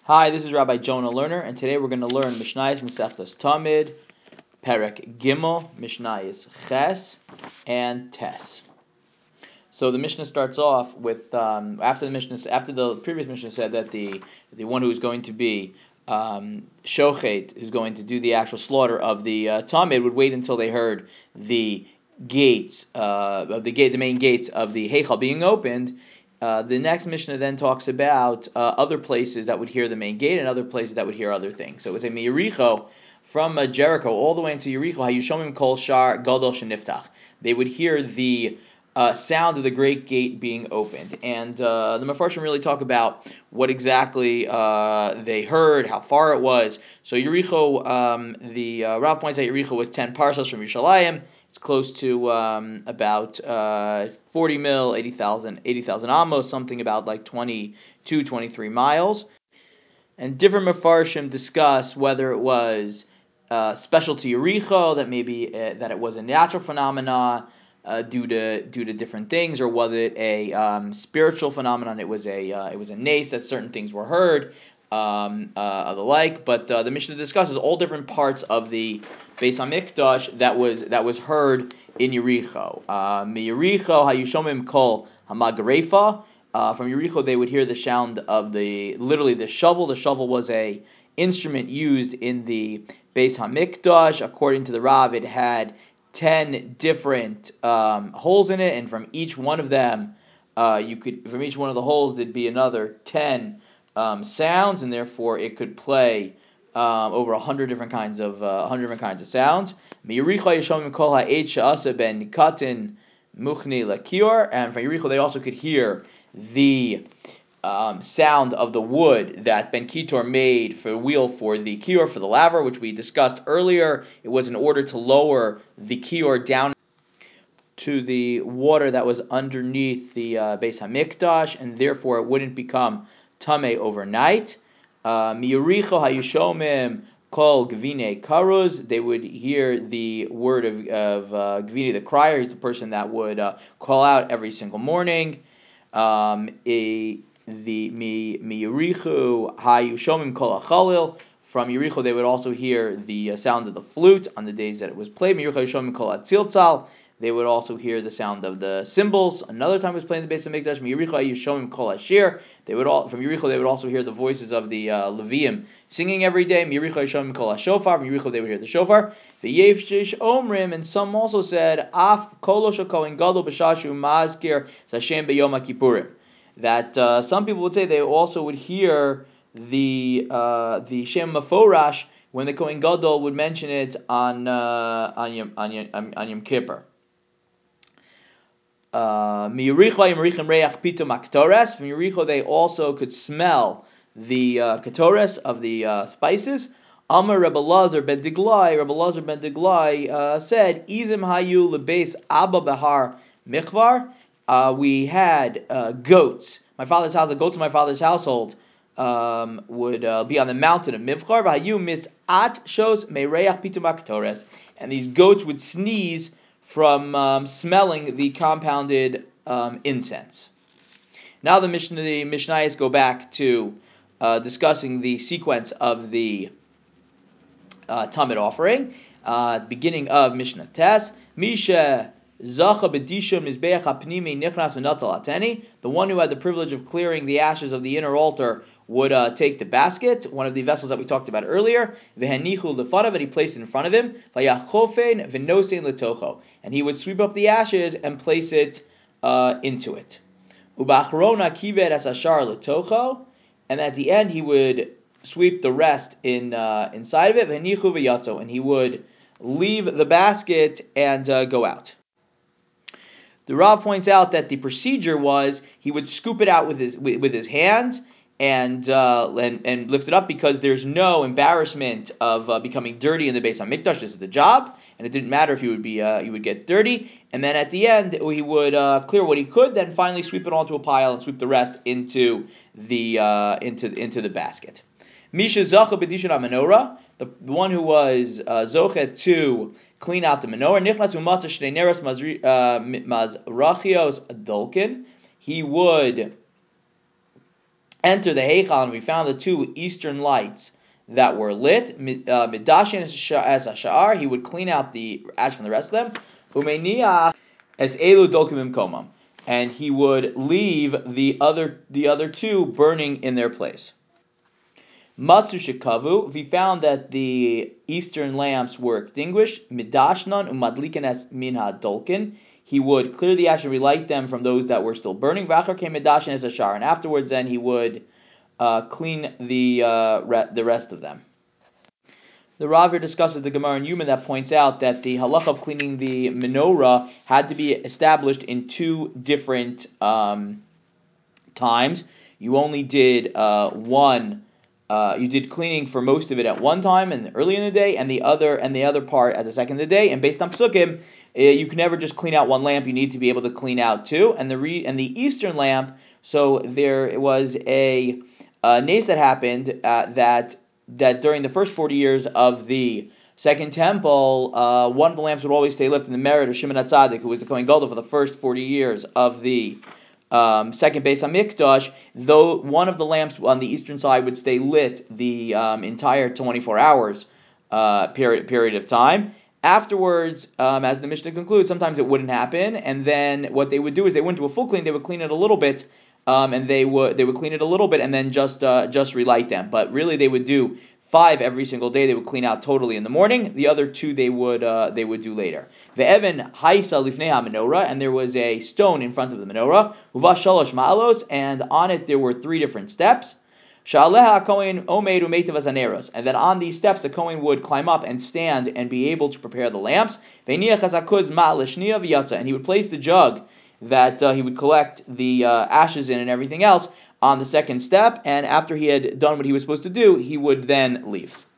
Hi, this is Rabbi Jonah Lerner, and today we're going to learn Mishnayos Masechtas Tamid, Perek Gimel, Mishnayos Ches, and Tes. So the Mishnah starts off with after the previous Mishnah said that the one who is going to be shochet, who's going to do the actual slaughter of the Tamid, would wait until they heard the gates the main gates of the Heichal being opened. The next Mishnah then talks about other places that would hear the main gate and other places that would hear other things. So it was a Yericho from Jericho all the way into Yericho. Hayushomim kol shar gadol sheniftach. They would hear the sound of the great gate being opened, and the Mefarshim really talk about what exactly they heard, how far it was. So Yericho, the Rav points out Yericho was 10 parshas from Yerushalayim. It's close to about 40 mil, 80,000 amos, something about like 22, 23 miles. And different Mefarshim discuss whether it was special to Yericho, that maybe that it was a natural phenomena due to different things, or was it a spiritual phenomenon? It was a nace that certain things were heard, of the like. But the Mishnah discusses all different parts of the Beis Hamikdash that was heard in Yericho. Yericho hayushomim kol hamagrefa. From Yericho, they would hear the sound of literally the shovel. The shovel was a instrument used in the Beis Hamikdash. According to the Rav, it had 10 different holes in it, and from each one of them, from each one of the holes, there'd be another 10 sounds, and therefore it could play over 100 different kinds of sounds. And from Yericho, they also could hear the sound of the wood that Ben Kitor made for the wheel for the kior, for the laver, which we discussed earlier. It was in order to lower the kior down to the water that was underneath the Beis Hamikdash, and therefore it wouldn't become tamei overnight. Miyuricho hayushomim kol gvine karuz. They would hear the word of gvine, the crier. He's the person that would call out every single morning. The Miyurichu hayushomim kol achalil. From Yericho, they would also hear the sound of the flute on the days that it was played. Miyuricho hayushomim kol atziltzal. They would also hear the sound of the cymbals. Another time it was playing the Beis Hamikdash. Miyericho hayushomim kol ashir. From Yericho, they would also hear the voices of the Levium singing every day. Miyericho hayushomim kol hashofar. From Yericho, they would hear the shofar. The Yevshish Omrim, and some also said Af kolo shel kohen gadol b'shashu mazkir Hashem b'yom Kippurim. That some people would say they also would hear the Shem Meforash when the Kohen Gadol would mention it on Yom Kippur. From Yericho, they also could smell the ketores of the spices. Amar Rebbe Lazar ben Diglai said, "Izim hayu lebeis Abba behar michvar." We had goats. My father's house, the goats of my father's household would be on the mountain of Mivchar. V'hayu misat shos meireach pitum ketores, and these goats would sneeze from smelling the compounded incense. Now the Mishnayos go back to discussing the sequence of the Tamid offering. Beginning of Mishnah Tes, Misha Zacha b'dishon mizbeach hapnimi nichnas v'natal ateni. The one who had the privilege of clearing the ashes of the inner altar would take the basket, one of the vessels that we talked about earlier, v'henichu lefanav, and he placed it in front of him, v'yachofen v'nosein letocho, and he would sweep up the ashes and place it into it. Ubachrona kived as ashar letocho, and at the end he would sweep the rest inside of it, v'henichu v'yatzo, and he would leave the basket and go out. The Rav points out that the procedure was he would scoop it out with his hands and lift it up, because there's no embarrassment of becoming dirty in the Beis Hamikdash. This is the job, and it didn't matter if he would get dirty. And then at the end he would clear what he could, then finally sweep it onto a pile and sweep the rest into the basket. Misha zacha b'dishon menorah, the one who was zochet to clean out the menorah. Nichnas u'matzah shnei neros mazrachios adolkin. He would enter the Heichal, and we found the two eastern lights that were lit. Midashin as a sha'ar, he would clean out the ash from the rest of them. Umeniach as elu dokim komam, and he would leave the other two burning in their place. Matsu shekavu, we found that the eastern lamps were extinguished. Midashnan umadliken as minha dolkin, he would clear the ash and relight them from those that were still burning. V'achar came midashin as a shar, and afterwards then he would clean the rest of them. The Rav here discusses the Gemara in Yuma that points out that the halacha of cleaning the menorah had to be established in two different times. You only did one. You did cleaning for most of it at one time and early in the day, and the other part at the second of the day. And based on Psukim, you can never just clean out one lamp. You need to be able to clean out two. And the eastern lamp. So there was a nace that happened that during the first 40 years of the Second Temple, one of the lamps would always stay lit in the merit of Shimon HaTzadik, who was the Kohen Gadol for the first 40 years of the second Beis HaMikdash, though one of the lamps on the eastern side would stay lit the entire 24 hours period of time. Afterwards, as the Mishnah concludes, sometimes it wouldn't happen, and then what they would do is they wouldn't do a full clean, they would clean it a little bit, and they would clean it a little bit and then just relight them. But really, they would do 5 every single day. They would clean out totally in the morning. The other 2 they would do later. The Evan Haisa Lifnei HaMenorah, and there was a stone in front of the menorah. Uva Shalosh Ma'alos, and on it there were 3 different steps. Sha'aleha Kohen Omeid Umeitav Azaneros, and then on these steps the Kohen would climb up and stand and be able to prepare the lamps. Ve'niach Hazakuz Ma'alishnia V'yatza, and he would place the jug that he would collect the ashes in and everything else on the second step, and after he had done what he was supposed to do, he would then leave.